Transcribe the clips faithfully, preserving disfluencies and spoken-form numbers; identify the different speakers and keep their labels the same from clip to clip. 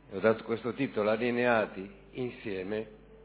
Speaker 1: E ho dato questo titolo: allineati insieme,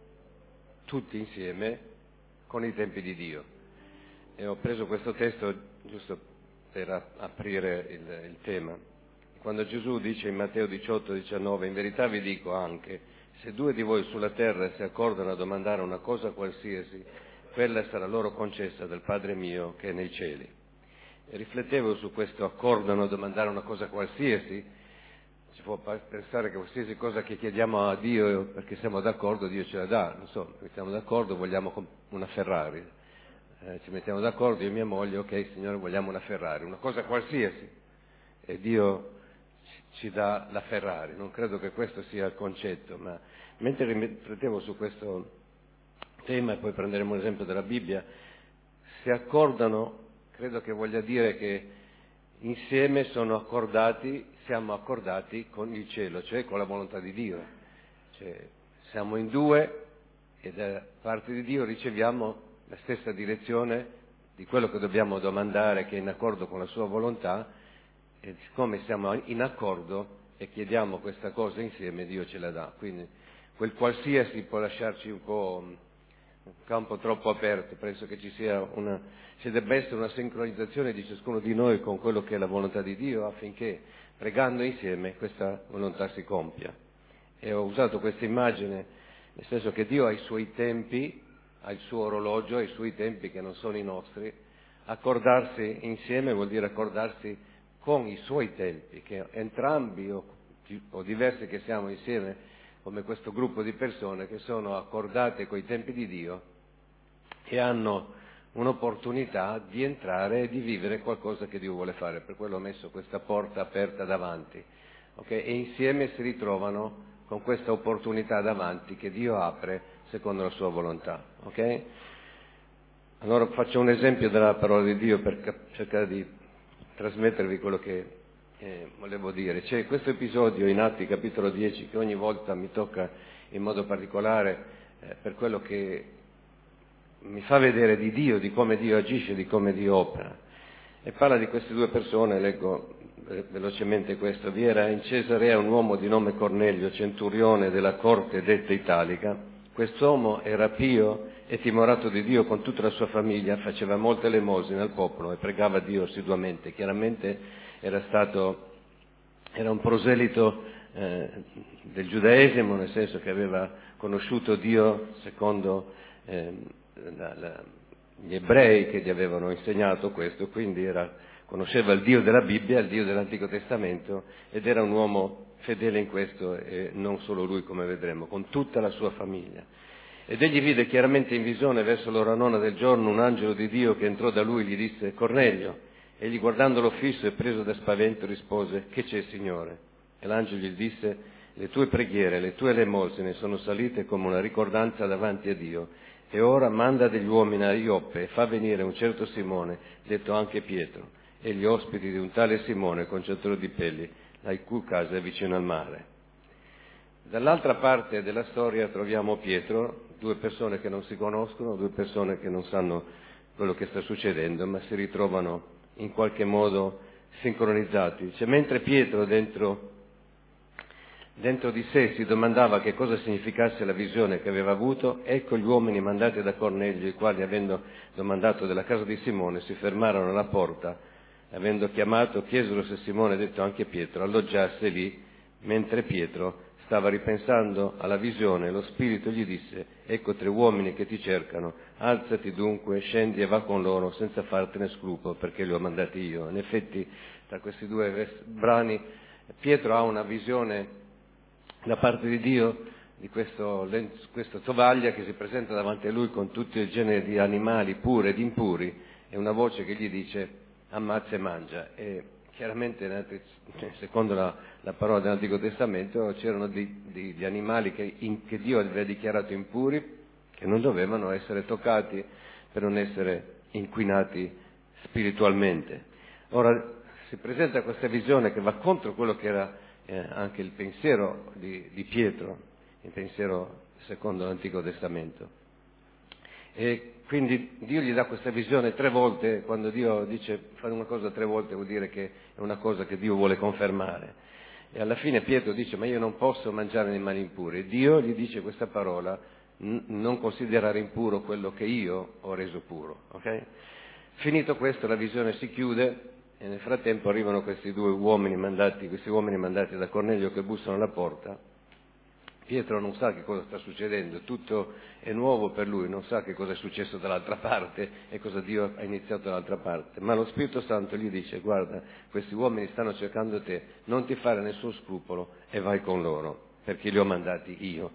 Speaker 1: tutti insieme, con i tempi di Dio. E ho preso questo testo giusto per aprire il, il tema. Quando Gesù dice in Matteo diciotto diciannove: in verità vi dico anche, se due di voi sulla terra si accordano a domandare una cosa qualsiasi, quella sarà loro concessa dal Padre mio che è nei cieli. E riflettevo su questo accordano a domandare una cosa qualsiasi. Si può pensare che qualsiasi cosa che chiediamo a Dio perché siamo d'accordo, Dio ce la dà. Non so, siamo d'accordo, vogliamo una Ferrari. Eh, ci mettiamo d'accordo, io e mia moglie, ok Signore, vogliamo una Ferrari, una cosa qualsiasi. E Dio ci dà la Ferrari. Non credo che questo sia il concetto, ma mentre riflettevo su questo tema, e poi prenderemo un esempio della Bibbia, si accordano, credo che voglia dire che insieme sono accordati, siamo accordati con il cielo, cioè con la volontà di Dio. Cioè, siamo in due e da parte di Dio riceviamo la stessa direzione di quello che dobbiamo domandare, che è in accordo con la sua volontà, e siccome siamo in accordo e chiediamo questa cosa insieme, Dio ce la dà. Quindi quel qualsiasi può lasciarci un po' un campo troppo aperto. Penso che ci sia una, ci debba essere una sincronizzazione di ciascuno di noi con quello che è la volontà di Dio, affinché pregando insieme questa volontà si compia. E ho usato questa immagine nel senso che Dio ha i suoi tempi, ha il suo orologio, ha i suoi tempi che non sono i nostri. Accordarsi insieme vuol dire accordarsi con i suoi tempi, che entrambi o, o diversi che siamo insieme, come questo gruppo di persone che sono accordate coi tempi di Dio e hanno un'opportunità di entrare e di vivere qualcosa che Dio vuole fare. Per quello ho messo questa porta aperta davanti, okay? E insieme si ritrovano con questa opportunità davanti che Dio apre secondo la sua volontà, ok? Allora faccio un esempio della parola di Dio per cap- cercare di trasmettervi quello che eh, volevo dire. C'è questo episodio in Atti capitolo dieci che ogni volta mi tocca in modo particolare eh, per quello che mi fa vedere di Dio, di come Dio agisce, di come Dio opera. E parla di queste due persone, leggo eh, velocemente questo. Vi era in Cesarea un uomo di nome Cornelio, centurione della corte detta italica. Quest'uomo era pio e timorato di Dio con tutta la sua famiglia, faceva molte elemosine al popolo e pregava Dio assiduamente. Chiaramente era stato, era un proselito eh, del giudaesimo, nel senso che aveva conosciuto Dio secondo eh, la, la, gli ebrei che gli avevano insegnato questo, quindi era, conosceva il Dio della Bibbia, il Dio dell'Antico Testamento, ed era un uomo fedele in questo, e non solo lui, come vedremo, con tutta la sua famiglia. Ed egli vide chiaramente in visione verso l'ora nona del giorno un angelo di Dio che entrò da lui e gli disse: Cornelio. Egli, guardandolo fisso e preso da spavento, rispose: Che c'è, Signore? E l'angelo gli disse: Le tue preghiere, le tue elemosine sono salite come una ricordanza davanti a Dio, e ora manda degli uomini a Ioppe e fa venire un certo Simone, detto anche Pietro, e gli ospiti di un tale Simone, conciatore di pelli, la cui casa è vicino al mare. Dall'altra parte della storia troviamo Pietro, due persone che non si conoscono, due persone che non sanno quello che sta succedendo, ma si ritrovano in qualche modo sincronizzati. Cioè, mentre Pietro dentro, dentro di sé si domandava che cosa significasse la visione che aveva avuto, ecco gli uomini mandati da Cornelio, i quali, avendo domandato della casa di Simone, si fermarono alla porta, avendo chiamato, chiesero se Simone, detto anche Pietro, alloggiasse lì, mentre Pietro stava ripensando alla visione. Lo Spirito gli disse: ecco tre uomini che ti cercano, alzati dunque, scendi e va con loro senza fartene scrupolo, perché li ho mandati io. In effetti, tra questi due brani, Pietro ha una visione da parte di Dio di questo, questa tovaglia che si presenta davanti a lui con tutti il genere di animali puri ed impuri, e una voce che gli dice: ammazza e mangia. E chiaramente, secondo la, la parola dell'Antico Testamento, c'erano degli animali che, in, che Dio aveva dichiarato impuri, che non dovevano essere toccati per non essere inquinati spiritualmente. Ora si presenta questa visione che va contro quello che era eh, anche il pensiero di, di Pietro, il pensiero secondo l'Antico Testamento. E quindi Dio gli dà questa visione tre volte. Quando Dio dice fare una cosa tre volte vuol dire che è una cosa che Dio vuole confermare. E alla fine Pietro dice: ma io non posso mangiare animali impuri. E Dio gli dice questa parola: non considerare impuro quello che io ho reso puro. Okay? Finito questo, la visione si chiude e nel frattempo arrivano questi due uomini mandati, questi uomini mandati da Cornelio che bussano alla porta. Pietro non sa che cosa sta succedendo, tutto è nuovo per lui, non sa che cosa è successo dall'altra parte e cosa Dio ha iniziato dall'altra parte, ma lo Spirito Santo gli dice: guarda, questi uomini stanno cercando te, non ti fare nessun scrupolo e vai con loro, perché li ho mandati io.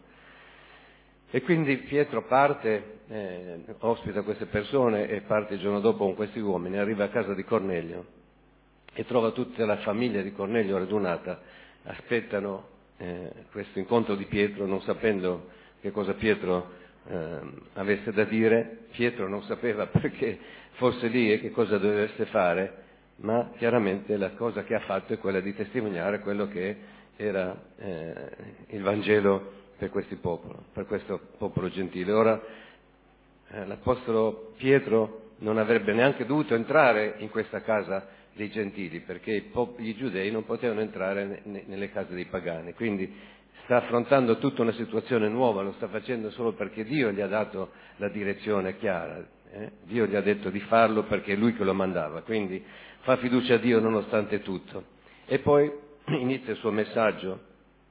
Speaker 1: E quindi Pietro parte, eh, ospita queste persone e parte il giorno dopo con questi uomini, arriva a casa di Cornelio e trova tutta la famiglia di Cornelio radunata, aspettano Eh, questo incontro di Pietro, non sapendo che cosa Pietro eh, avesse da dire. Pietro non sapeva perché fosse lì e che cosa dovesse fare, ma chiaramente la cosa che ha fatto è quella di testimoniare quello che era eh, il Vangelo per questi popolo, per questo popolo gentile. Ora eh, l'Apostolo Pietro non avrebbe neanche dovuto entrare in questa casa dei gentili, perché i, pop- i giudei non potevano entrare ne- nelle case dei pagani, quindi sta affrontando tutta una situazione nuova, lo sta facendo solo perché Dio gli ha dato la direzione chiara, eh? Dio gli ha detto di farlo perché è Lui che lo mandava, quindi fa fiducia a Dio nonostante tutto. E poi inizia il suo messaggio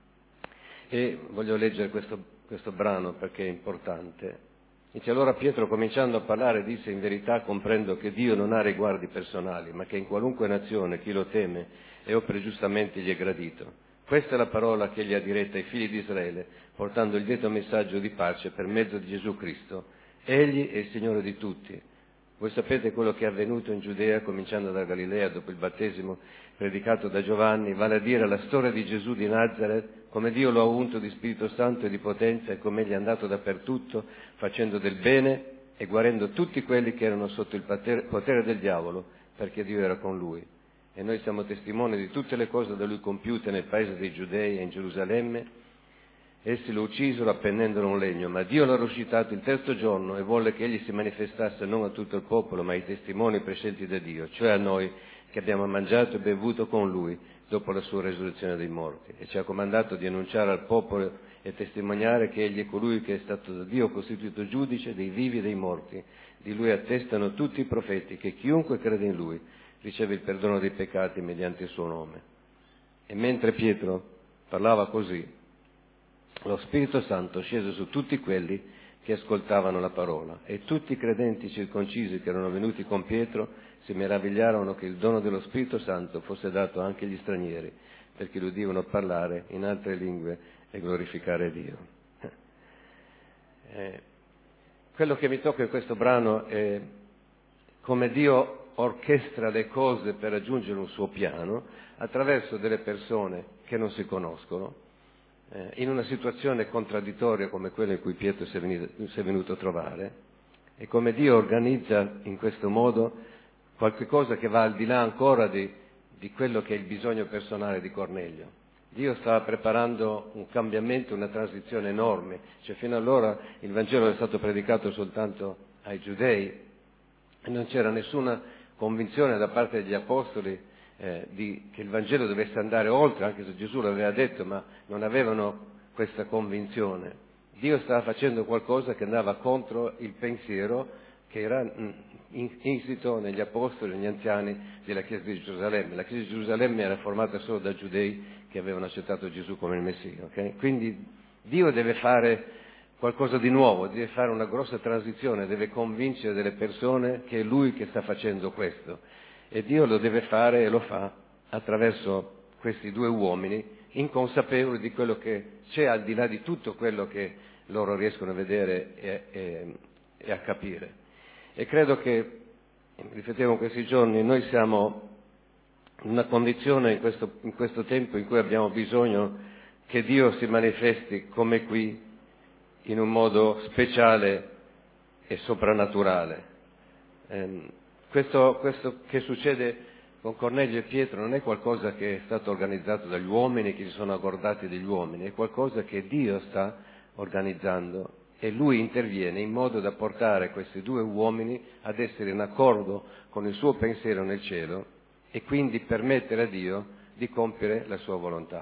Speaker 1: e voglio leggere questo, questo brano perché è importante. Dice: allora Pietro, cominciando a parlare, disse: in verità comprendo che Dio non ha riguardi personali, ma che in qualunque nazione chi lo teme e opera giustamente gli è gradito. Questa è la parola che egli ha diretta ai figli di Israele, portando il detto messaggio di pace per mezzo di Gesù Cristo. Egli è il Signore di tutti. Voi sapete quello che è avvenuto in Giudea, cominciando da Galilea dopo il battesimo predicato da Giovanni, vale a dire la storia di Gesù di Nazareth, come Dio lo ha unto di Spirito Santo e di potenza e come egli è andato dappertutto facendo del bene e guarendo tutti quelli che erano sotto il potere, potere del diavolo, perché Dio era con lui. E noi siamo testimoni di tutte le cose da lui compiute nel paese dei Giudei e in Gerusalemme. Essi lo uccisero appendendolo a un legno, ma Dio l'ha risuscitato il terzo giorno e volle che egli si manifestasse non a tutto il popolo, ma ai testimoni prescelti da Dio, cioè a noi che abbiamo mangiato e bevuto con lui dopo la sua resurrezione dai morti. E ci ha comandato di annunciare al popolo e testimoniare che egli è colui che è stato da Dio costituito giudice dei vivi e dei morti. Di lui attestano tutti i profeti che chiunque crede in lui riceve il perdono dei peccati mediante il suo nome. E mentre Pietro parlava così, lo Spirito Santo scese su tutti quelli che ascoltavano la parola, e tutti i credenti circoncisi che erano venuti con Pietro si meravigliarono che il dono dello Spirito Santo fosse dato anche agli stranieri, perché lo udivano parlare in altre lingue e glorificare Dio. Eh, quello che mi tocca in questo brano è come Dio orchestra le cose per raggiungere un suo piano attraverso delle persone che non si conoscono, eh, in una situazione contraddittoria come quella in cui Pietro si è, venuto, si è venuto a trovare, e come Dio organizza in questo modo qualche cosa che va al di là ancora di, di quello che è il bisogno personale di Cornelio. Dio stava preparando un cambiamento, una transizione enorme, cioè fino allora il Vangelo era stato predicato soltanto ai giudei e non c'era nessuna convinzione da parte degli apostoli eh, di, che il Vangelo dovesse andare oltre, anche se Gesù l'aveva detto, ma non avevano questa convinzione. Dio stava facendo qualcosa che andava contro il pensiero che era insito negli apostoli, negli anziani della Chiesa di Gerusalemme. La Chiesa di Gerusalemme era formata solo da giudei che avevano accettato Gesù come il Messia. Okay? Quindi Dio deve fare qualcosa di nuovo, deve fare una grossa transizione, deve convincere delle persone che è Lui che sta facendo questo. E Dio lo deve fare e lo fa attraverso questi due uomini, inconsapevoli di quello che c'è al di là di tutto quello che loro riescono a vedere e, e, e a capire. E credo che, riflettevo in questi giorni, noi siamo in una condizione in questo, in questo tempo in cui abbiamo bisogno che Dio si manifesti come qui, in un modo speciale e soprannaturale. Eh, questo, questo che succede con Cornelio e Pietro non è qualcosa che è stato organizzato dagli uomini, che si sono accordati degli uomini, è qualcosa che Dio sta organizzando e Lui interviene in modo da portare questi due uomini ad essere in accordo con il suo pensiero nel cielo e quindi permettere a Dio di compiere la sua volontà.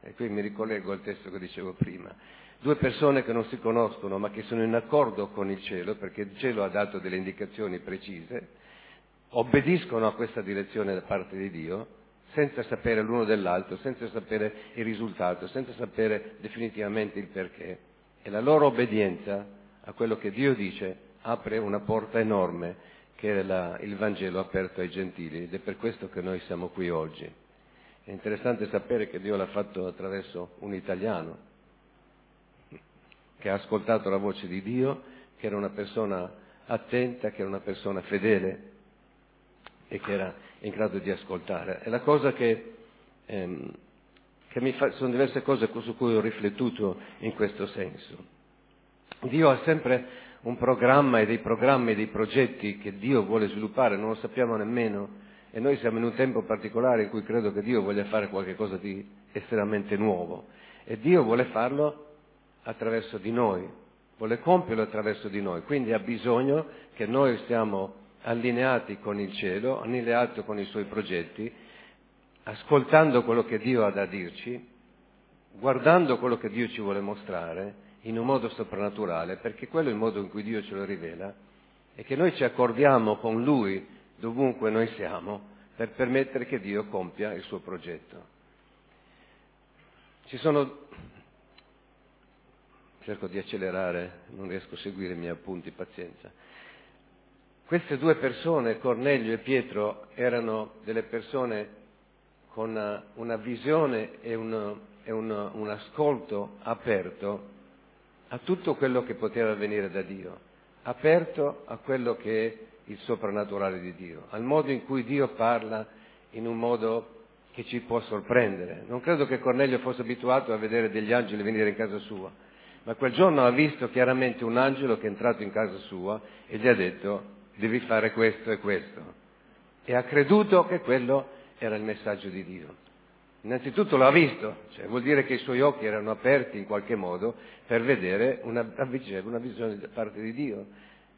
Speaker 1: e qui mi ricollego al testo che dicevo prima, due persone che non si conoscono ma che sono in accordo con il cielo, perché il cielo ha dato delle indicazioni precise, obbediscono a questa direzione da parte di Dio, senza sapere l'uno dell'altro, senza sapere il risultato, senza sapere definitivamente il perché. E la loro obbedienza a quello che Dio dice apre una porta enorme, che è la, il Vangelo aperto ai gentili, ed è per questo che noi siamo qui oggi. È interessante sapere che Dio l'ha fatto attraverso un italiano, che ha ascoltato la voce di Dio, che era una persona attenta, che era una persona fedele e che era in grado di ascoltare. È la cosa che, ehm, che mi fa, sono diverse cose su cui ho riflettuto in questo senso. Dio ha sempre un programma e dei programmi e dei progetti che Dio vuole sviluppare, non lo sappiamo nemmeno, e noi siamo in un tempo particolare in cui credo che Dio voglia fare qualcosa di estremamente nuovo, e Dio vuole farlo attraverso di noi, vuole compierlo attraverso di noi, quindi ha bisogno che noi stiamo allineati con il cielo, allineati con i suoi progetti, ascoltando quello che Dio ha da dirci, guardando quello che Dio ci vuole mostrare in un modo soprannaturale, perché quello è il modo in cui Dio ce lo rivela, e che noi ci accordiamo con Lui dovunque noi siamo per permettere che Dio compia il suo progetto. Ci sono... cerco di accelerare, non riesco a seguire i miei appunti, pazienza. Queste due persone, Cornelio e Pietro, erano delle persone con una, una visione e, un, e un, un ascolto aperto a tutto quello che poteva venire da Dio, aperto a quello che è il soprannaturale di Dio, al modo in cui Dio parla in un modo che ci può sorprendere. Non credo che Cornelio fosse abituato a vedere degli angeli venire in casa sua, ma quel giorno ha visto chiaramente un angelo che è entrato in casa sua e gli ha detto: devi fare questo e questo, e ha creduto che quello era il messaggio di Dio. Innanzitutto l'ha visto, cioè vuol dire che i suoi occhi erano aperti in qualche modo per vedere una, una visione da parte di Dio,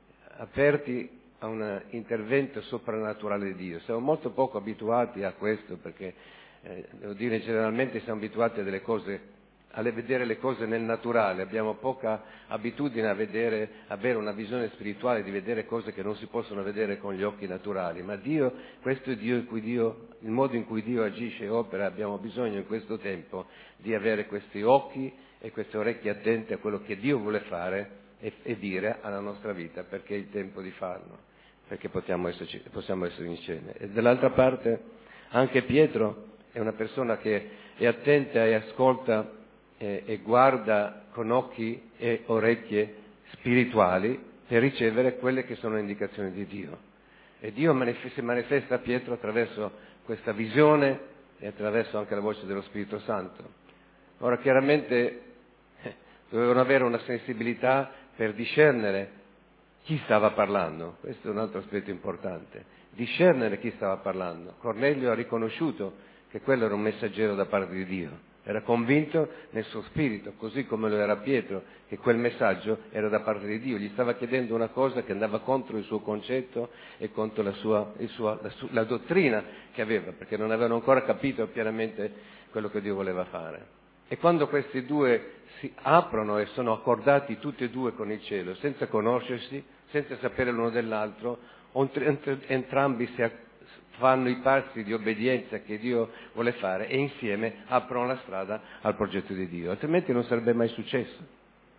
Speaker 1: aperti a un intervento soprannaturale di Dio. Siamo molto poco abituati a questo, perché eh, devo dire, generalmente siamo abituati a delle cose, a vedere le cose nel naturale, abbiamo poca abitudine a vedere, avere una visione spirituale, di vedere cose che non si possono vedere con gli occhi naturali, ma Dio, questo è Dio in cui Dio, il modo in cui Dio agisce e opera. Abbiamo bisogno in questo tempo di avere questi occhi e queste orecchie attente a quello che Dio vuole fare e, e dire alla nostra vita, perché è il tempo di farlo, perché possiamo, esserci, possiamo essere insieme. E dall'altra parte anche Pietro è una persona che è attenta e ascolta e, e guarda con occhi e orecchie spirituali per ricevere quelle che sono le indicazioni di Dio. E Dio manif- si manifesta a Pietro attraverso questa visione e attraverso anche la voce dello Spirito Santo. Ora chiaramente eh, dovevano avere una sensibilità per discernere chi stava parlando. Questo è un altro aspetto importante, discernere chi stava parlando. Cornelio ha riconosciuto che quello era un messaggero da parte di Dio, era convinto nel suo spirito, così come lo era Pietro, che quel messaggio era da parte di Dio. Gli stava chiedendo una cosa che andava contro il suo concetto e contro la, sua, il sua, la, su, la dottrina che aveva, perché non avevano ancora capito pienamente quello che Dio voleva fare. E quando questi due si aprono e sono accordati tutti e due con il cielo, senza conoscersi, senza sapere l'uno dell'altro, entrambi si fanno i passi di obbedienza che Dio vuole fare e insieme aprono la strada al progetto di Dio, altrimenti non sarebbe mai successo.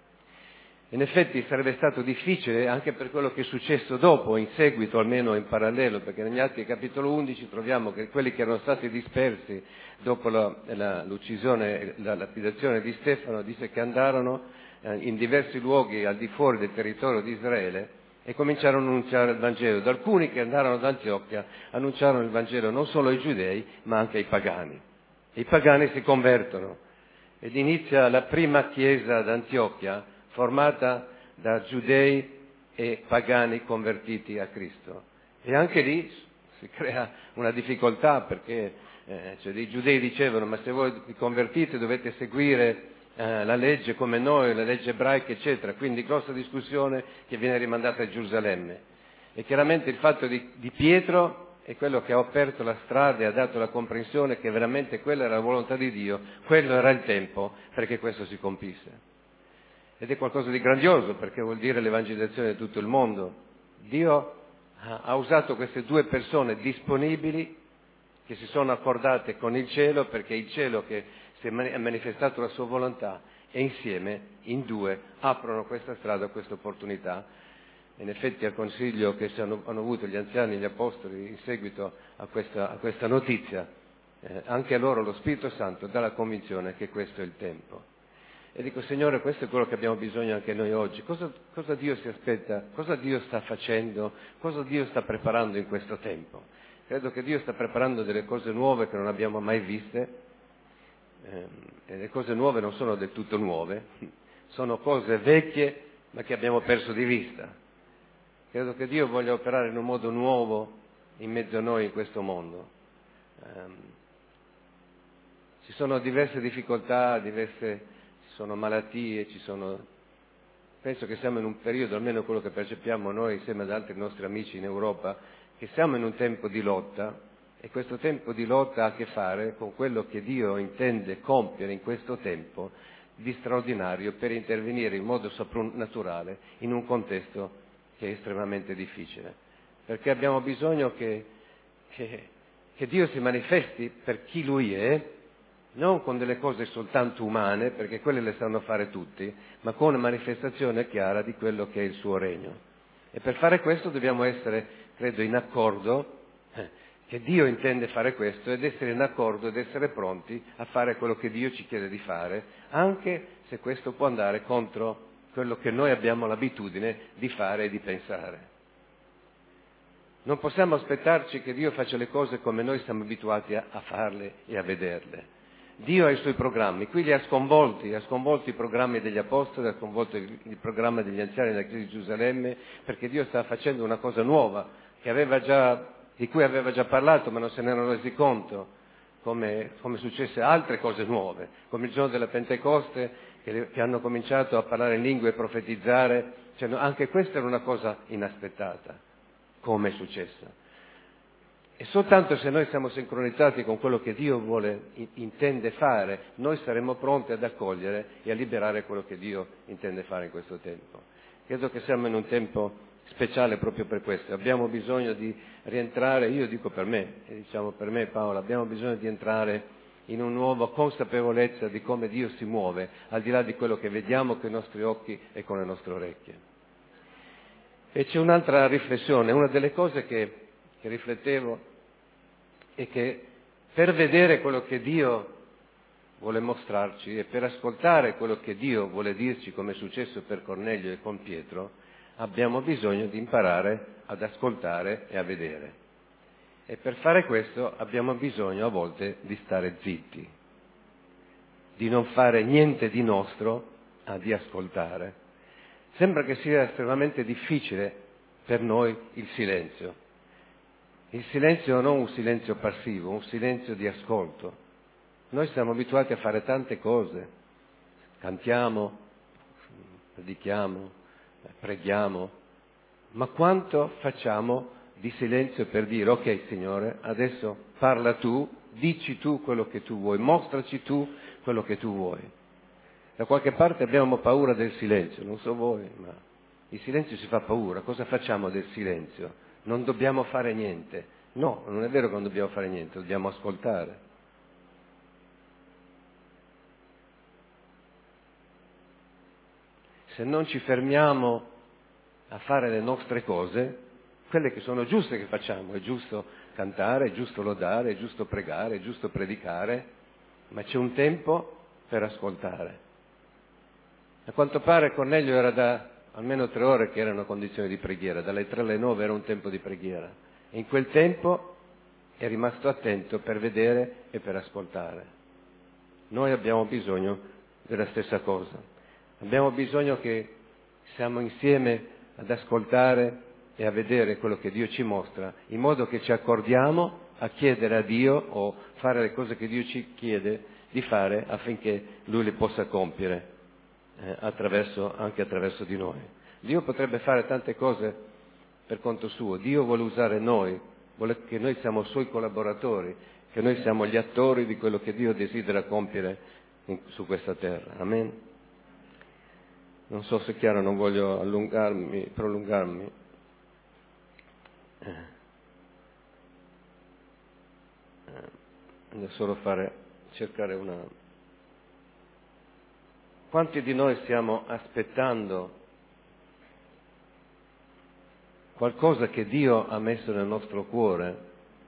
Speaker 1: In effetti sarebbe stato difficile anche per quello che è successo dopo, in seguito, almeno in parallelo, perché negli Atti capitolo undici troviamo che quelli che erano stati dispersi dopo la, la, l'uccisione, la lapidazione di Stefano, dice che andarono eh, in diversi luoghi al di fuori del territorio di Israele e cominciarono a annunciare il Vangelo. Da alcuni che andarono ad Antiochia annunciarono il Vangelo non solo ai giudei ma anche ai pagani. E i pagani si convertono ed inizia la prima chiesa ad Antiochia, formata da giudei e pagani convertiti a Cristo. E anche lì si crea una difficoltà, perché eh, cioè dei giudei dicevano: ma se voi vi convertite dovete seguire eh, la legge come noi, la legge ebraica, eccetera. Quindi grossa discussione che viene rimandata a Gerusalemme. E chiaramente il fatto di, di Pietro è quello che ha aperto la strada e ha dato la comprensione che veramente quella era la volontà di Dio, quello era il tempo perché questo si compisse. Ed è qualcosa di grandioso, perché vuol dire l'evangelizzazione di tutto il mondo. Dio ha usato queste due persone disponibili che si sono accordate con il cielo, perché il cielo che si è manifestato la sua volontà, e insieme, in due, aprono questa strada, questa opportunità. In effetti al consiglio che si hanno, hanno avuto gli anziani e gli apostoli in seguito a questa, a questa notizia, eh, anche a loro lo Spirito Santo dà la convinzione che questo è il tempo. E dico, Signore, questo è quello che abbiamo bisogno anche noi oggi. Cosa, cosa Dio si aspetta? Cosa Dio sta facendo? Cosa Dio sta preparando in questo tempo? Credo che Dio sta preparando delle cose nuove che non abbiamo mai viste, eh, e le cose nuove non sono del tutto nuove, sono cose vecchie ma che abbiamo perso di vista. Credo che Dio voglia operare in un modo nuovo in mezzo a noi in questo mondo. Um, ci sono diverse difficoltà, diverse... Ci sono malattie, ci sono... Penso che siamo in un periodo, almeno quello che percepiamo noi insieme ad altri nostri amici in Europa, che siamo in un tempo di lotta, e questo tempo di lotta ha a che fare con quello che Dio intende compiere in questo tempo di straordinario per intervenire in modo soprannaturale in un contesto che è estremamente difficile. Perché abbiamo bisogno che, che, che Dio si manifesti per chi Lui è, non con delle cose soltanto umane, perché quelle le sanno fare tutti, ma con una manifestazione chiara di quello che è il suo regno. E per fare questo dobbiamo essere, credo, in accordo, eh, che Dio intende fare questo, ed essere in accordo ed essere pronti a fare quello che Dio ci chiede di fare, anche se questo può andare contro quello che noi abbiamo l'abitudine di fare e di pensare. Non possiamo aspettarci che Dio faccia le cose come noi siamo abituati a, a farle e a vederle. Dio ha i suoi programmi, qui li ha sconvolti, ha sconvolto i programmi degli apostoli, ha sconvolto il, il programma degli anziani della Chiesa di Gerusalemme, perché Dio sta facendo una cosa nuova, che aveva già, di cui aveva già parlato, ma non se ne erano resi conto, come, come successe altre cose nuove, come il giorno della Pentecoste, che, che hanno cominciato a parlare in lingue e profetizzare, cioè, anche questa era una cosa inaspettata, come è successa. E soltanto se noi siamo sincronizzati con quello che Dio vuole, intende fare, noi saremo pronti ad accogliere e a liberare quello che Dio intende fare in questo tempo. Credo che siamo in un tempo speciale proprio per questo. Abbiamo bisogno di rientrare, io dico per me, e diciamo per me Paola, abbiamo bisogno di entrare in una nuova consapevolezza di come Dio si muove, al di là di quello che vediamo con i nostri occhi e con le nostre orecchie. E c'è un'altra riflessione, una delle cose che, che riflettevo è che per vedere quello che Dio vuole mostrarci e per ascoltare quello che Dio vuole dirci, come è successo per Cornelio e con Pietro, abbiamo bisogno di imparare ad ascoltare e a vedere. E per fare questo abbiamo bisogno a volte di stare zitti, di non fare niente di nostro, ma di ascoltare. Sembra che sia estremamente difficile per noi il silenzio. Il silenzio non un silenzio passivo, un silenzio di ascolto. Noi siamo abituati a fare tante cose, cantiamo, predichiamo, preghiamo, ma quanto facciamo di silenzio per dire, ok Signore, adesso parla tu, dici tu quello che tu vuoi, mostraci tu quello che tu vuoi. Da qualche parte abbiamo paura del silenzio, non so voi, ma il silenzio ci fa paura. Cosa facciamo del silenzio? Non dobbiamo fare niente. No, non è vero che non dobbiamo fare niente, dobbiamo ascoltare. Se non ci fermiamo a fare le nostre cose, quelle che sono giuste che facciamo, è giusto cantare, è giusto lodare, è giusto pregare, è giusto predicare, ma c'è un tempo per ascoltare. A quanto pare Cornelio era da almeno tre ore che era in una condizione di preghiera, dalle tre alle nove era un tempo di preghiera. E in quel tempo è rimasto attento per vedere e per ascoltare. Noi abbiamo bisogno della stessa cosa. Abbiamo bisogno che siamo insieme ad ascoltare e a vedere quello che Dio ci mostra, in modo che ci accordiamo a chiedere a Dio o fare le cose che Dio ci chiede di fare affinché Lui le possa compiere. Eh, attraverso, anche attraverso di noi. Dio potrebbe fare tante cose per conto suo. Dio vuole usare noi vuole che noi siamo Suoi collaboratori, che noi siamo gli attori di quello che Dio desidera compiere in, su questa terra. Amen. Non so se è chiaro, non voglio allungarmi, prolungarmi. Voglio solo fare, cercare una... Quanti di noi stiamo aspettando qualcosa che Dio ha messo nel nostro cuore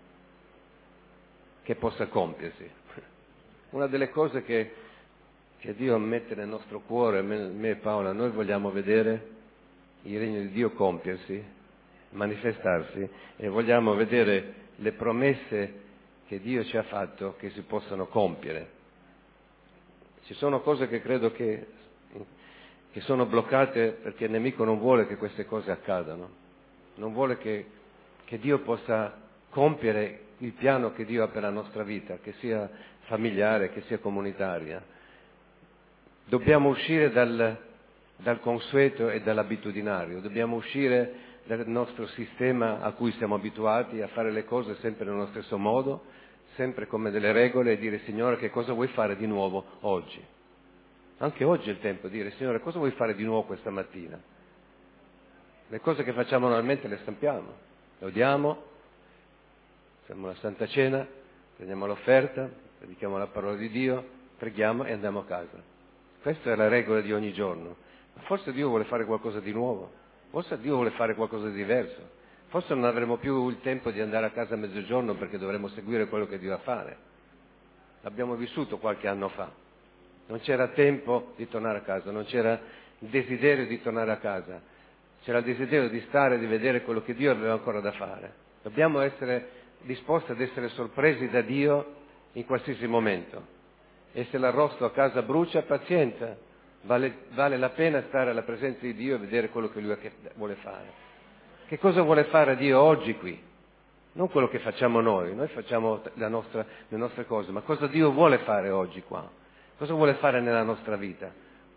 Speaker 1: che possa compiersi? Una delle cose che, che Dio mette nel nostro cuore, me, me e Paola, noi vogliamo vedere il regno di Dio compiersi, manifestarsi, e vogliamo vedere le promesse che Dio ci ha fatto che si possano compiere. Ci sono cose che credo che, che sono bloccate perché il nemico non vuole che queste cose accadano, non vuole che, che Dio possa compiere il piano che Dio ha per la nostra vita, che sia familiare, che sia comunitaria. Dobbiamo uscire dal, dal consueto e dall'abitudinario, dobbiamo uscire dal nostro sistema a cui siamo abituati a fare le cose sempre nello stesso modo, sempre come delle regole, e dire: Signore, che cosa vuoi fare di nuovo oggi? Anche oggi è il tempo di dire: Signore, cosa vuoi fare di nuovo questa mattina? Le cose che facciamo normalmente le stampiamo, le odiamo, facciamo la Santa Cena, prendiamo l'offerta, predichiamo la parola di Dio, preghiamo e andiamo a casa. Questa è la regola di ogni giorno. Ma forse Dio vuole fare qualcosa di nuovo, forse Dio vuole fare qualcosa di diverso. Forse non avremo più il tempo di andare a casa a mezzogiorno perché dovremo seguire quello che Dio ha a fare. L'abbiamo vissuto qualche anno fa. Non c'era tempo di tornare a casa, non c'era il desiderio di tornare a casa. C'era il desiderio di stare e di vedere quello che Dio aveva ancora da fare. Dobbiamo essere disposti ad essere sorpresi da Dio in qualsiasi momento. E se l'arrosto a casa brucia, pazienza. Vale, vale la pena stare alla presenza di Dio e vedere quello che Lui vuole fare. Che cosa vuole fare Dio oggi qui? Non quello che facciamo noi, noi facciamo la nostra, le nostre cose, ma cosa Dio vuole fare oggi qua? Cosa vuole fare nella nostra vita?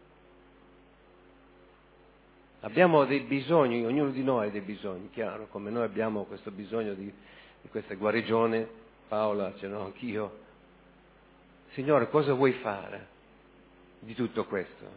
Speaker 1: Abbiamo dei bisogni, ognuno di noi ha dei bisogni, chiaro, come noi abbiamo questo bisogno di, di questa guarigione, Paola ce l'ho anch'io. Signore, cosa vuoi fare di tutto questo?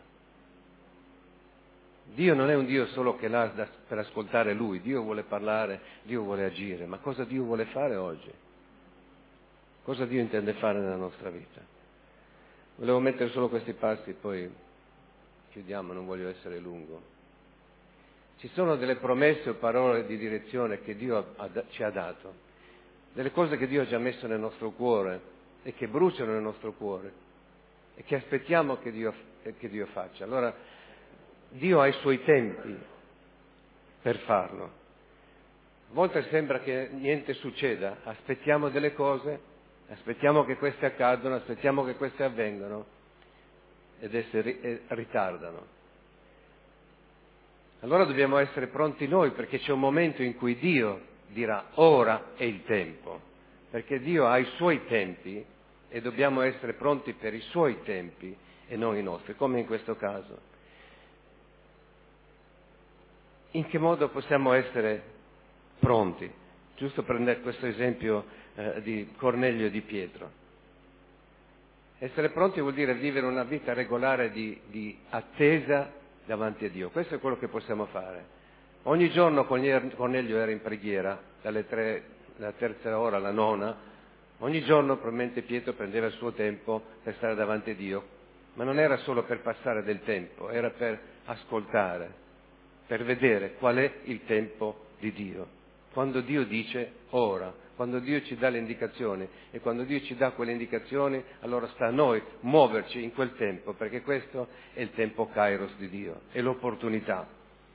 Speaker 1: Dio non è un Dio solo che è là per ascoltare Lui, Dio vuole parlare, Dio vuole agire, ma cosa Dio vuole fare oggi? Cosa Dio intende fare nella nostra vita? Volevo mettere solo questi passi, poi chiudiamo, non voglio essere lungo. Ci sono delle promesse o parole di direzione che Dio ha, ci ha dato, delle cose che Dio ha già messo nel nostro cuore e che bruciano nel nostro cuore e che aspettiamo che Dio, che Dio faccia. Allora, Dio ha i suoi tempi per farlo. A volte sembra che niente succeda, aspettiamo delle cose, aspettiamo che queste accadano, aspettiamo che queste avvengano ed esse ritardano. Allora dobbiamo essere pronti noi, perché c'è un momento in cui Dio dirà: ora è il tempo, perché Dio ha i suoi tempi e dobbiamo essere pronti per i suoi tempi e non i nostri, come in questo caso. In che modo possiamo essere pronti? Giusto prendere questo esempio eh, di Cornelio e di Pietro. Essere pronti vuol dire vivere una vita regolare di, di attesa davanti a Dio. Questo è quello che possiamo fare. Ogni giorno Cornelio era in preghiera, dalle tre, la terza ora alla nona. Ogni giorno probabilmente Pietro prendeva il suo tempo per stare davanti a Dio, ma non era solo per passare del tempo, era per ascoltare, per vedere qual è il tempo di Dio. Quando Dio dice ora, quando Dio ci dà le indicazioni, e quando Dio ci dà quelle indicazioni, allora sta a noi muoverci in quel tempo, perché questo è il tempo kairos di Dio, è l'opportunità.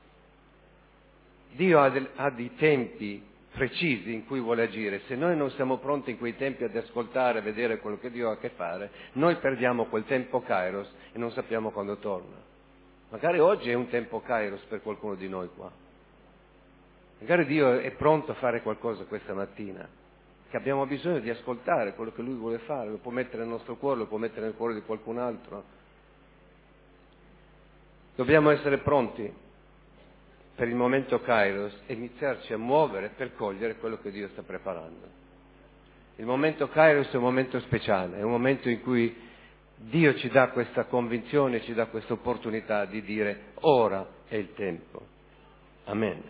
Speaker 1: Dio ha, del, ha dei tempi precisi in cui vuole agire. Se noi non siamo pronti in quei tempi ad ascoltare, a vedere quello che Dio ha a che fare, noi perdiamo quel tempo kairos e non sappiamo quando torna. Magari oggi è un tempo kairos per qualcuno di noi qua. Magari Dio è pronto a fare qualcosa questa mattina, che abbiamo bisogno di ascoltare quello che Lui vuole fare, lo può mettere nel nostro cuore, lo può mettere nel cuore di qualcun altro. Dobbiamo essere pronti per il momento Kairos e iniziarci a muovere per cogliere quello che Dio sta preparando. Il momento Kairos è un momento speciale, è un momento in cui Dio ci dà questa convinzione, ci dà questa opportunità di dire ora è il tempo. Amen.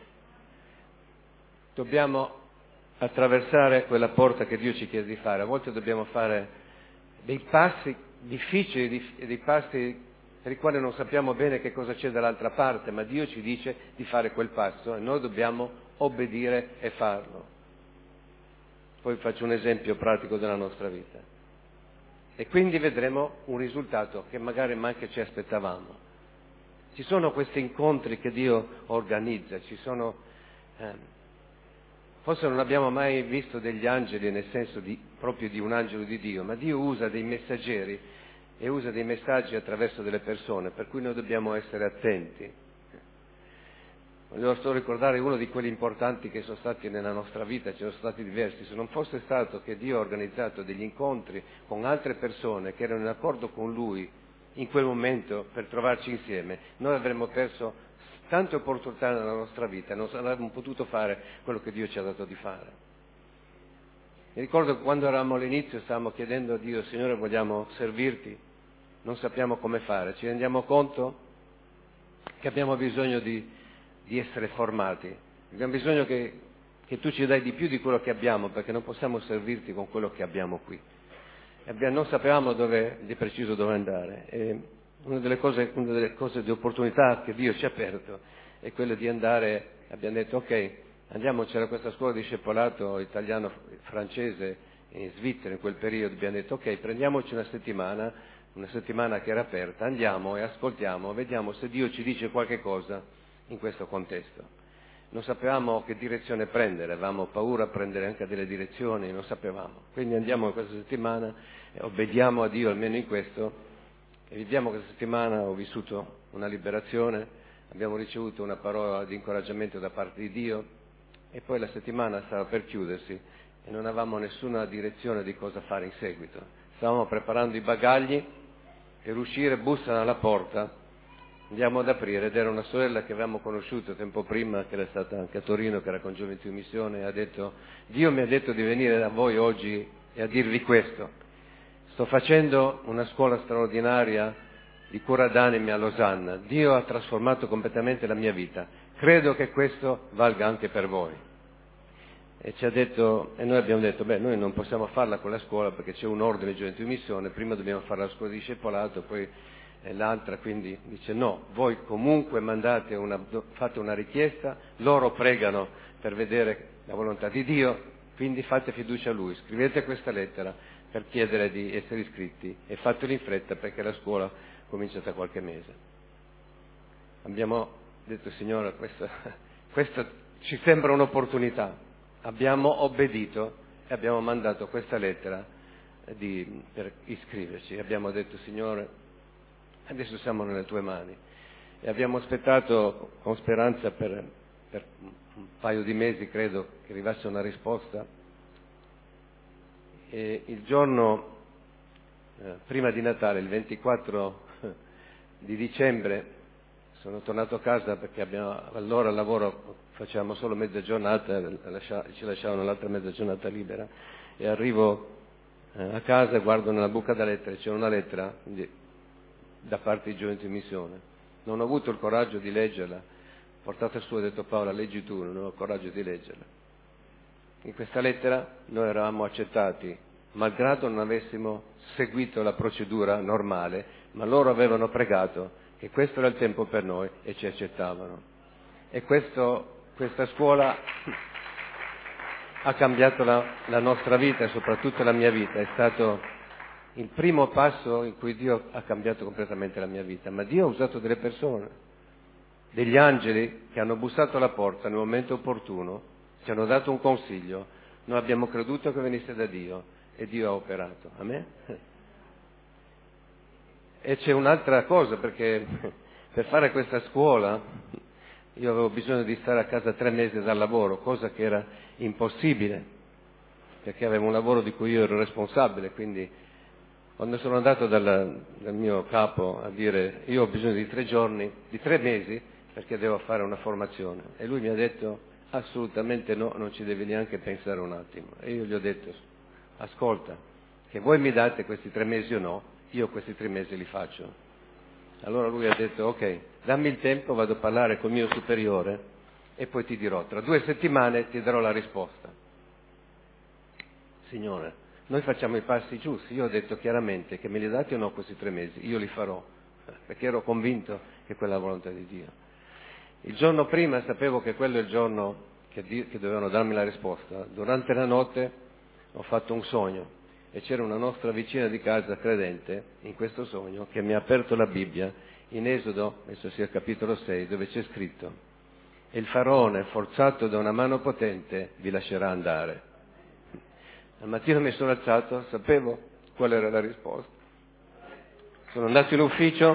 Speaker 1: Dobbiamo attraversare quella porta che Dio ci chiede di fare. A volte dobbiamo fare dei passi difficili, dei passi per i quali non sappiamo bene che cosa c'è dall'altra parte, ma Dio ci dice di fare quel passo e noi dobbiamo obbedire e farlo. Poi faccio un esempio pratico della nostra vita. E quindi vedremo un risultato che magari neanche ci aspettavamo. Ci sono questi incontri che Dio organizza, ci sono... Eh, forse non abbiamo mai visto degli angeli nel senso di, proprio di un angelo di Dio, ma Dio usa dei messaggeri e usa dei messaggi attraverso delle persone, per cui noi dobbiamo essere attenti. Voglio solo ricordare uno di quelli importanti che sono stati nella nostra vita, ce ne sono stati diversi. Se non fosse stato che Dio ha organizzato degli incontri con altre persone che erano in accordo con Lui in quel momento per trovarci insieme, noi avremmo perso tante opportunità nella nostra vita, non avremmo potuto fare quello che Dio ci ha dato di fare. Mi ricordo che quando eravamo all'inizio stavamo chiedendo a Dio, Signore, vogliamo servirti, non sappiamo come fare, ci rendiamo conto che abbiamo bisogno di di essere formati. Abbiamo bisogno che, che tu ci dai di più di quello che abbiamo, perché non possiamo servirti con quello che abbiamo qui. E abbiamo, non sapevamo dove, di preciso dove andare. E una delle cose, una delle cose di opportunità che Dio ci ha aperto è quella di andare, abbiamo detto ok, andiamo, c'era questa scuola di discepolato italiano-francese in Svizzera in quel periodo, abbiamo detto ok, prendiamoci una settimana, una settimana che era aperta, andiamo e ascoltiamo, vediamo se Dio ci dice qualche cosa in questo contesto. Non sapevamo che direzione prendere, avevamo paura a prendere anche delle direzioni, non sapevamo. Quindi andiamo questa settimana e obbediamo a Dio almeno in questo e vediamo questa settimana ho vissuto una liberazione, abbiamo ricevuto una parola di incoraggiamento da parte di Dio e poi la settimana stava per chiudersi e non avevamo nessuna direzione di cosa fare in seguito. Stavamo preparando i bagagli per uscire, bussano alla porta. Andiamo ad aprire ed era una sorella che avevamo conosciuto tempo prima, che era stata anche a Torino, che era con Gioventù in Missione, e ha detto, Dio mi ha detto di venire da voi oggi e a dirvi questo. Sto facendo una scuola straordinaria di cura d'anime a Losanna. Dio ha trasformato completamente la mia vita. Credo che questo valga anche per voi. E ci ha detto, e noi abbiamo detto, beh, noi non possiamo farla quella scuola perché c'è un ordine di Gioventù in Missione, prima dobbiamo fare la scuola di discepolato, poi e l'altra quindi dice no, voi comunque mandate una, fate una richiesta, loro pregano per vedere la volontà di Dio, quindi fate fiducia a Lui, scrivete questa lettera per chiedere di essere iscritti e fatelo in fretta perché la scuola comincia tra qualche mese. Abbiamo detto Signore, questo, questo ci sembra un'opportunità, abbiamo obbedito e abbiamo mandato questa lettera di, per iscriverci, abbiamo detto Signore, adesso siamo nelle tue mani e abbiamo aspettato con speranza per, per un paio di mesi, credo, che arrivasse una risposta e il giorno eh, prima di Natale, il ventiquattro di dicembre, sono tornato a casa perché abbiamo, allora al lavoro facevamo solo mezza giornata, lascia, ci lasciavano l'altra mezza giornata libera e arrivo eh, a casa e guardo nella buca da lettere, c'è una lettera di, da parte di Gioventù in Missione. Non ho avuto il coraggio di leggerla, portata su, ho detto Paola leggi tu, non ho il coraggio di leggerla. In questa lettera noi eravamo accettati, malgrado non avessimo seguito la procedura normale, ma loro avevano pregato che questo era il tempo per noi e ci accettavano. E questo, questa scuola ha cambiato la, la nostra vita e soprattutto la mia vita, è stato il primo passo in cui Dio ha cambiato completamente la mia vita, ma Dio ha usato delle persone, degli angeli che hanno bussato alla porta nel momento opportuno, ci hanno dato un consiglio, noi abbiamo creduto che venisse da Dio e Dio ha operato. Amen? E c'è un'altra cosa, perché per fare questa scuola io avevo bisogno di stare a casa tre mesi dal lavoro, cosa che era impossibile, perché avevo un lavoro di cui io ero responsabile, quindi quando sono andato dal, dal mio capo a dire io ho bisogno di tre giorni, di tre mesi perché devo fare una formazione. E lui mi ha detto, assolutamente no, non ci devi neanche pensare un attimo. E io gli ho detto, ascolta, che voi mi date questi tre mesi o no, io questi tre mesi li faccio. Allora lui ha detto, ok, dammi il tempo, vado a parlare col mio superiore e poi ti dirò, tra due settimane ti darò la risposta. Signore, noi facciamo i passi giusti. Io ho detto chiaramente che me li date o no questi tre mesi, io li farò, perché ero convinto che quella è la volontà di Dio. Il giorno prima sapevo che quello è il giorno che, Dio, che dovevano darmi la risposta. Durante la notte ho fatto un sogno e c'era una nostra vicina di casa credente in questo sogno che mi ha aperto la Bibbia in Esodo, penso sia il capitolo sei, dove c'è scritto: e il faraone, forzato da una mano potente, vi lascerà andare. Al mattino mi sono alzato, sapevo qual era la risposta. Sono andato in ufficio,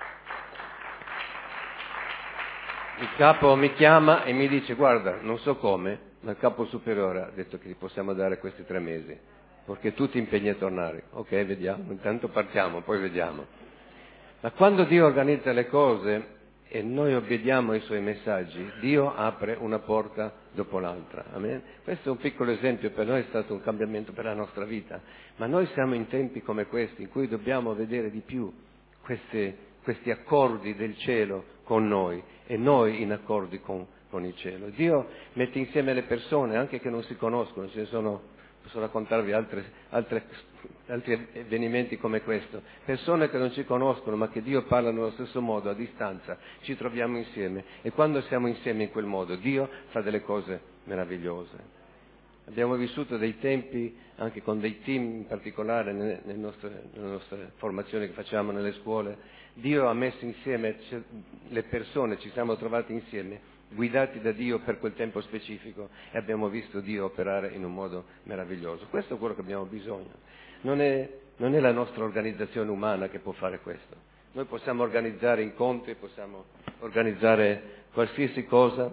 Speaker 1: il capo mi chiama e mi dice: guarda, non so come, ma il capo superiore ha detto che ti possiamo dare questi tre mesi, perché tu ti impegni a tornare. Ok, vediamo, intanto partiamo, poi vediamo. Ma quando Dio organizza le cose e noi obbediamo ai Suoi messaggi, Dio apre una porta dopo l'altra. Amen? Questo è un piccolo esempio, per noi è stato un cambiamento per la nostra vita, ma noi siamo in tempi come questi, in cui dobbiamo vedere di più queste, questi accordi del cielo con noi e noi in accordi con, con il cielo. Dio mette insieme le persone, anche che non si conoscono, ce ne sono. Posso raccontarvi altre, altre, altri avvenimenti come questo. Persone che non ci conoscono ma che Dio parla nello stesso modo, a distanza, ci troviamo insieme e quando siamo insieme in quel modo Dio fa delle cose meravigliose. Abbiamo vissuto dei tempi anche con dei team in particolare nelle, nelle, nostre, nelle nostre formazioni che facciamo nelle scuole. Dio ha messo insieme le persone, ci siamo trovati insieme guidati da Dio per quel tempo specifico e abbiamo visto Dio operare in un modo meraviglioso. Questo è quello che abbiamo bisogno. Non è, non è la nostra organizzazione umana che può fare questo. Noi possiamo organizzare incontri, possiamo organizzare qualsiasi cosa,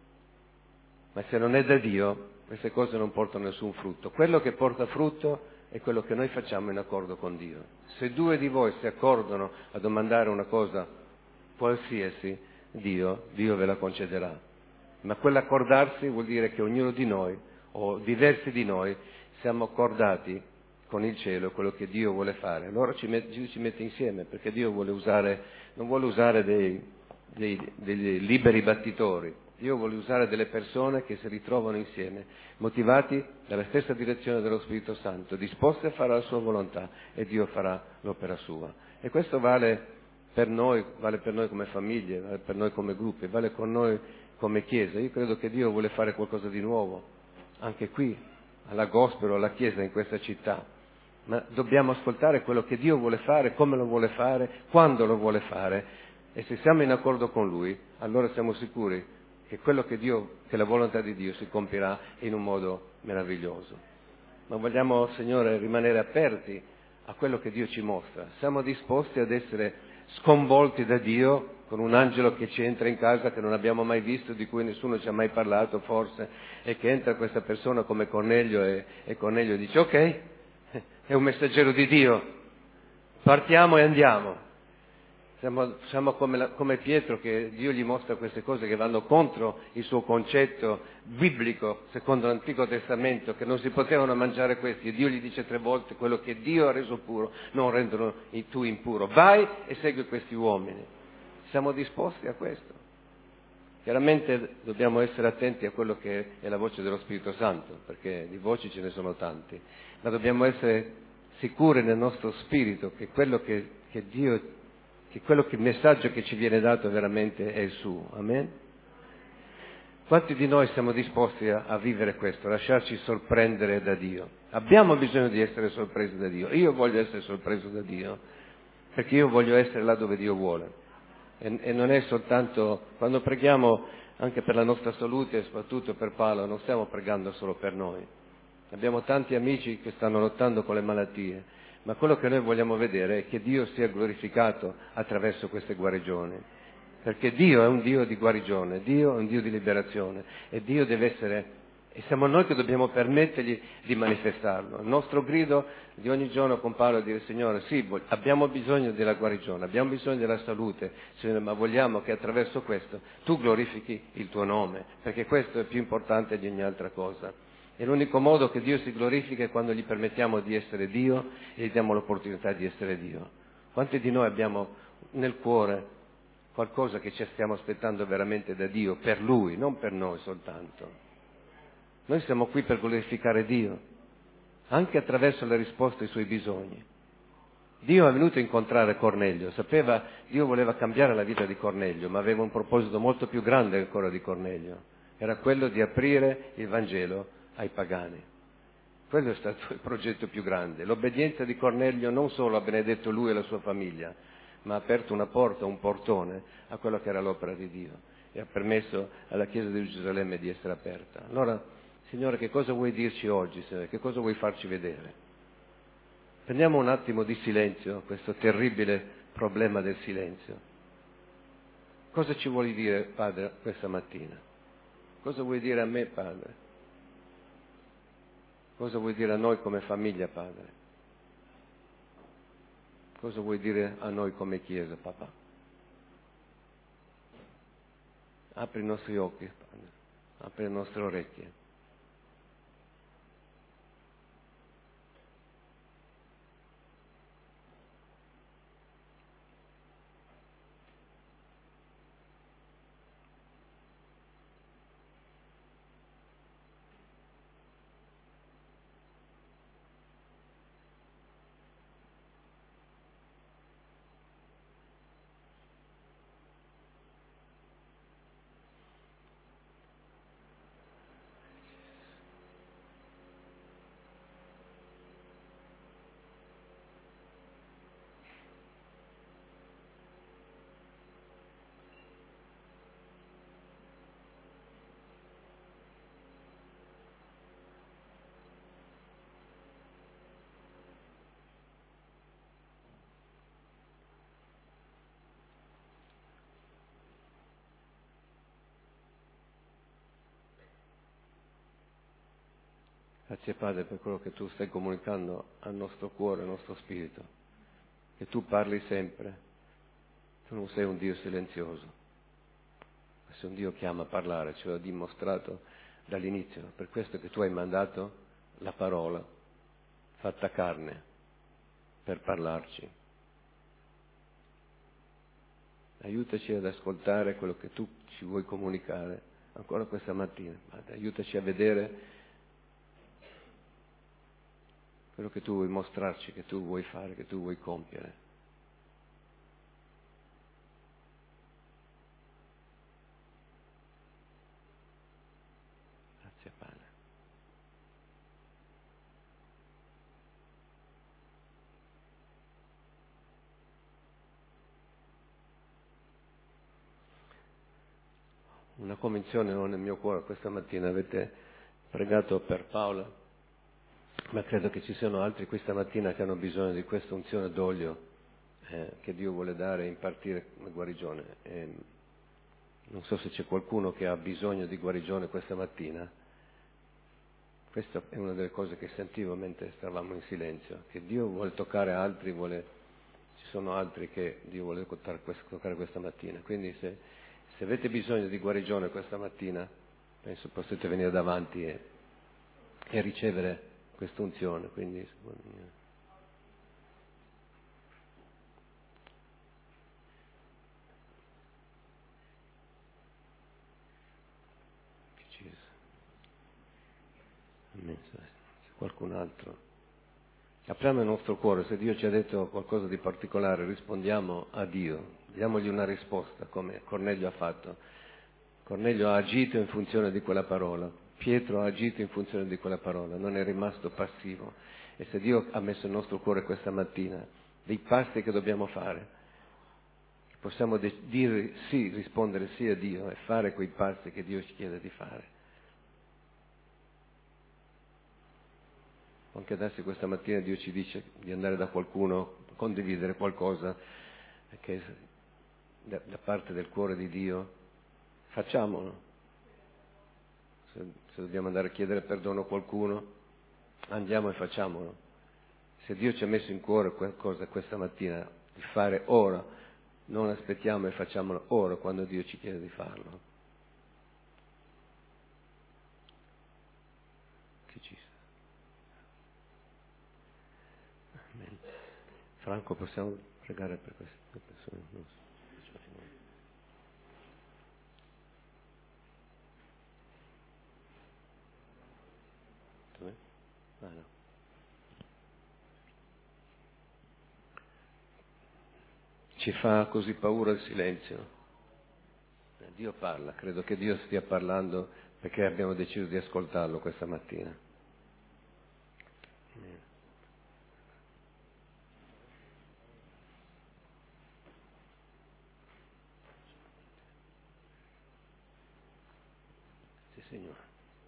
Speaker 1: ma se non è da Dio, queste cose non portano nessun frutto. Quello che porta frutto è quello che noi facciamo in accordo con Dio. Se due di voi si accordano a domandare una cosa qualsiasi, Dio, Dio ve la concederà. Ma quell'accordarsi vuol dire che ognuno di noi, o diversi di noi, siamo accordati con il cielo, quello che Dio vuole fare. Allora ci met- Dio ci mette insieme, perché Dio vuole usare, non vuole usare dei, dei, dei liberi battitori. Dio vuole usare delle persone che si ritrovano insieme, motivati dalla stessa direzione dello Spirito Santo, disposti a fare la sua volontà e Dio farà l'opera sua. E questo vale per noi, vale per noi come famiglie, vale per noi come gruppi, vale con noi come Chiesa. Io credo che Dio vuole fare qualcosa di nuovo, anche qui, alla Gospel, alla Chiesa in questa città. Ma dobbiamo ascoltare quello che Dio vuole fare, come lo vuole fare, quando lo vuole fare. E se siamo in accordo con Lui, allora siamo sicuri che quello che Dio, che la volontà di Dio si compirà in un modo meraviglioso. Ma vogliamo, Signore, rimanere aperti a quello che Dio ci mostra. Siamo disposti ad essere sconvolti da Dio con un angelo che ci entra in casa che non abbiamo mai visto, di cui nessuno ci ha mai parlato forse, e che entra questa persona come Cornelio e, e Cornelio dice: ok, è un messaggero di Dio, partiamo e andiamo. Siamo, siamo come, la, come Pietro, che Dio gli mostra queste cose che vanno contro il suo concetto biblico, secondo l'Antico Testamento, che non si potevano mangiare questi, e Dio gli dice tre volte: quello che Dio ha reso puro non rendono tu impuro, vai e segui questi uomini. Siamo disposti a questo. Chiaramente dobbiamo essere attenti a quello che è la voce dello Spirito Santo, perché di voci ce ne sono tanti, ma dobbiamo essere sicuri nel nostro spirito che quello che, che Dio che quello che il messaggio che ci viene dato veramente è il suo. Amen? Quanti di noi siamo disposti a, a vivere questo, a lasciarci sorprendere da Dio? Abbiamo bisogno di essere sorpresi da Dio. Io voglio essere sorpreso da Dio, perché io voglio essere là dove Dio vuole. E, e non è soltanto, quando preghiamo anche per la nostra salute e soprattutto per Paolo, non stiamo pregando solo per noi. Abbiamo tanti amici che stanno lottando con le malattie, ma quello che noi vogliamo vedere è che Dio sia glorificato attraverso queste guarigioni, perché Dio è un Dio di guarigione, Dio è un Dio di liberazione e Dio deve essere E siamo noi che dobbiamo permettergli di manifestarlo. Il nostro grido di ogni giorno con Paolo è dire: Signore, sì, abbiamo bisogno della guarigione, abbiamo bisogno della salute, Signore, ma vogliamo che attraverso questo tu glorifichi il tuo nome, perché questo è più importante di ogni altra cosa. E l'unico modo che Dio si glorifica è quando gli permettiamo di essere Dio e gli diamo l'opportunità di essere Dio. Quanti di noi abbiamo nel cuore qualcosa che ci stiamo aspettando veramente da Dio, per Lui, non per noi soltanto? Noi siamo qui per glorificare Dio, anche attraverso la risposta ai suoi bisogni. Dio è venuto a incontrare Cornelio, sapeva, Dio voleva cambiare la vita di Cornelio, ma aveva un proposito molto più grande ancora di Cornelio. Era quello di aprire il Vangelo ai pagani. Quello è stato il progetto più grande. L'obbedienza di Cornelio non solo ha benedetto lui e la sua famiglia, ma ha aperto una porta, un portone a quello che era l'opera di Dio e ha permesso alla Chiesa di Gerusalemme di essere aperta. Allora, Signore, che cosa vuoi dirci oggi, Signore? Che cosa vuoi farci vedere? Prendiamo un attimo di silenzio, questo terribile problema del silenzio. Cosa ci vuoi dire, Padre, questa mattina? Cosa vuoi dire a me, Padre? Cosa vuoi dire a noi come famiglia, Padre? Cosa vuoi dire a noi come Chiesa, papà? Apri i nostri occhi, Padre. Apri le nostre orecchie. Grazie Padre per quello che tu stai comunicando al nostro cuore, al nostro spirito, che tu parli sempre, tu non sei un Dio silenzioso, ma sei un Dio che ama parlare, ce l'ha dimostrato dall'inizio, per questo che tu hai mandato la parola fatta carne per parlarci. Aiutaci ad ascoltare quello che tu ci vuoi comunicare ancora questa mattina, Padre, aiutaci a vedere quello che tu vuoi mostrarci, che tu vuoi fare, che tu vuoi compiere. Grazie Padre. Una convinzione ho nel mio cuore questa mattina, avete pregato per Paola, ma credo che ci siano altri questa mattina che hanno bisogno di questa unzione d'olio eh, che Dio vuole dare e impartire come guarigione. E non so se c'è qualcuno che ha bisogno di guarigione questa mattina. Questa è una delle cose che sentivo mentre stavamo in silenzio, che Dio vuole toccare altri, vuole, ci sono altri che Dio vuole toccare questa mattina. Quindi se, se avete bisogno di guarigione questa mattina, penso potete venire davanti e, e ricevere questa unzione. Quindi, se qualcun altro, apriamo il nostro cuore. Se Dio ci ha detto qualcosa di particolare, rispondiamo a Dio, diamogli una risposta come Cornelio ha fatto. Cornelio ha agito in funzione di quella parola, Pietro ha agito in funzione di quella parola, non è rimasto passivo. E se Dio ha messo nel nostro cuore questa mattina dei passi che dobbiamo fare, possiamo de- dire sì, rispondere sì a Dio e fare quei passi che Dio ci chiede di fare. Anche adesso questa mattina Dio ci dice di andare da qualcuno, condividere qualcosa che da, da parte del cuore di Dio, facciamolo. se, se dobbiamo andare a chiedere perdono a qualcuno, andiamo e facciamolo. Se Dio ci ha messo in cuore qualcosa questa mattina di fare ora, non aspettiamo e facciamolo ora quando Dio ci chiede di farlo. Che ci sta. Amen. Franco, possiamo pregare per queste persone? Non so. Ah, no. Ci fa così paura il silenzio. Dio parla, credo che Dio stia parlando perché abbiamo deciso di ascoltarlo questa mattina. Sì, Signore.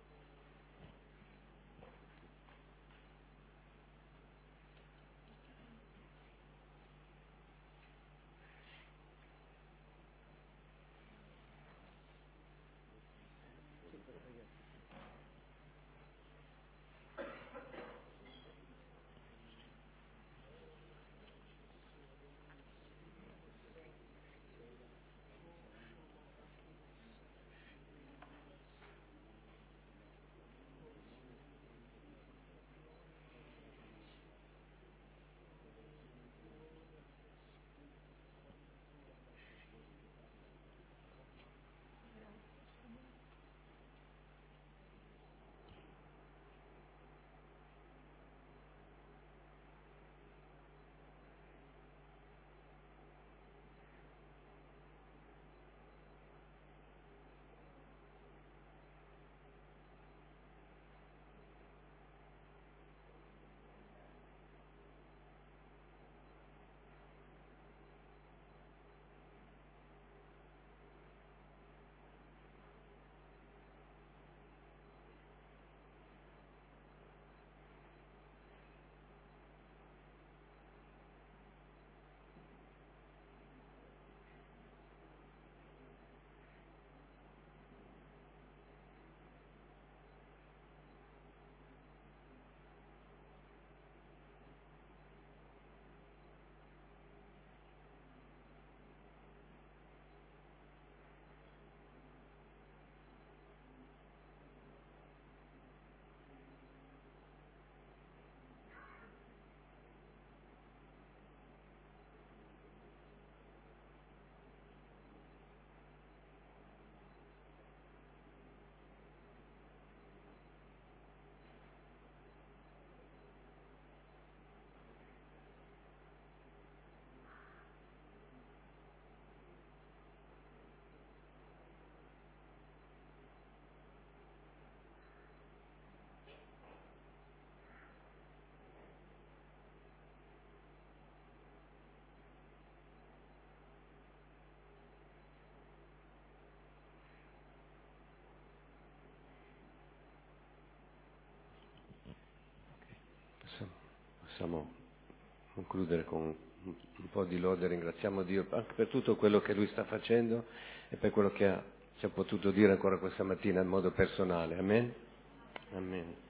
Speaker 1: Possiamo concludere con un po' di lode. Ringraziamo Dio anche per tutto quello che Lui sta facendo e per quello che ha, ci ha potuto dire ancora questa mattina in modo personale. Amen? Amen.